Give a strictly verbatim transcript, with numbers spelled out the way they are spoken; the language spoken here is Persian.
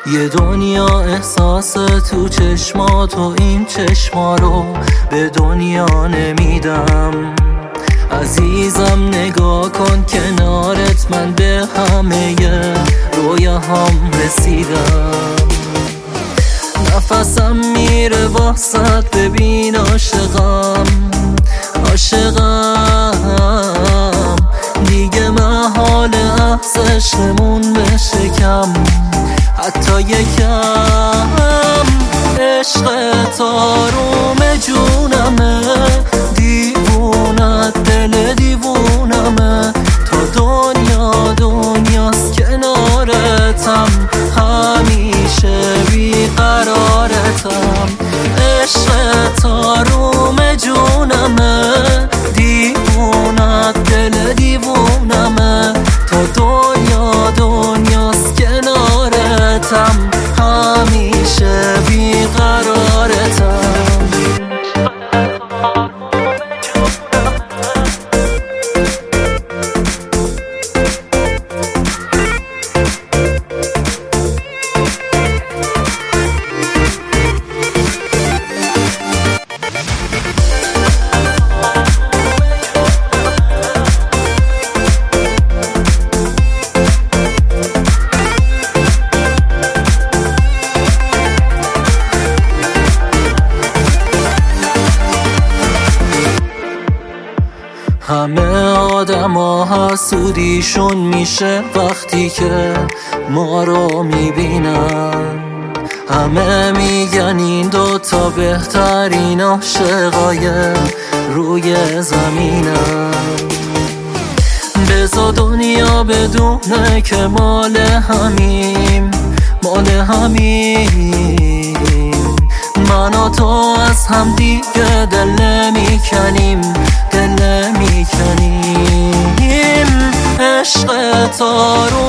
یه دنیا احساس تو چشمات و این چشما رو به دنیا نمیدم. عزیزم نگاه کن کنارت، من به همه رویاهام رسیدم. نفسم میره واسط، ببین عاشقم عاشقم دیگه محال عکس عشقمون بشه کم، حتی یکم. عشق تاروم جونمه، دیوونت دل دیوونمه، تا دنیا دنیاست کنارتم، همیشه بیقرارتم. عشق تاروم جونمه، دیوونت دل دیوونمه، تا دنیا دنیاست کنارتم، همیشه بیقرارتم. همه آدم ها حسودیشون میشه وقتی که ما رو میبینن. همه میگن این دوتا بهترین عاشقای روی زمینن. بذار دنیا بدونه که مال همیم مال همیم، من و تو از هم دیگه دل نمیکنیم دل نمیکنیم. عشق تارو